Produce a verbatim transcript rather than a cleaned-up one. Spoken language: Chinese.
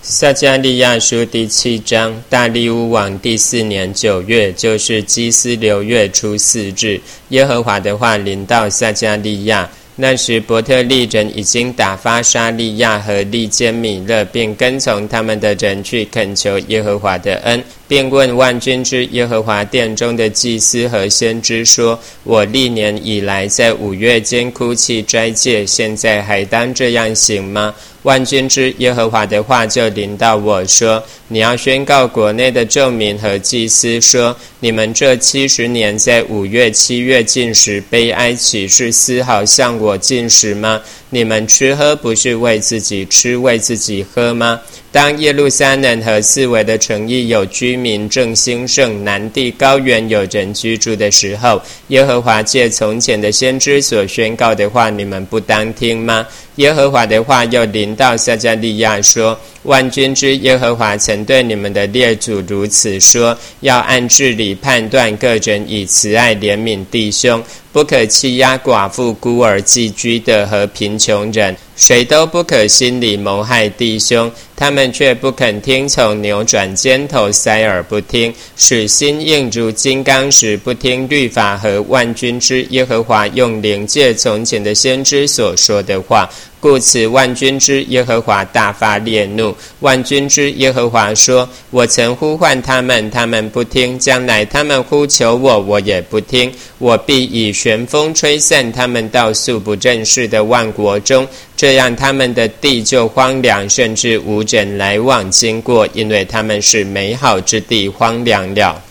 撒迦利亚书第七章，大利乌王第四年九月，就是基斯流月初四日，耶和华的话临到撒迦利亚。那时伯特利人已经打发沙利亚和利坚米勒，并跟从他们的人去恳求耶和华的恩，便问万军之耶和华殿中的祭司和先知说：我历年以来在五月间哭泣斋戒，现在还当这样行吗？万军之耶和华的话就临到我说：你要宣告国内的众民和祭司说：你们这七十年在五月七月禁食悲哀，岂是丝毫向我禁食吗？你们吃喝不是为自己吃，为自己喝吗？当耶路撒冷和四围的城邑有居民正兴盛，南地高原有人居住的时候，耶和华借从前的先知所宣告的话，你们不当听吗？耶和华的话又临到撒迦利亚说：万军之耶和华曾对你们的列祖如此说：要按治理判断个人，以慈爱怜悯弟兄，不可欺压寡妇、孤儿、寄居的和贫穷人，谁都不可心里谋害弟兄。他们却不肯听从，扭转肩头，塞耳不听，使心硬如金刚石，不听律法和万军之耶和华用灵界从前的先知所说的话。故此万军之耶和华大发烈怒。万军之耶和华说：我曾呼唤他们，他们不听，将来他们呼求我，我也不听。我必以旋风吹散他们到素不认识的万国中，这样他们的地就荒凉，甚至无人来往经过，因为他们是美好之地荒凉了。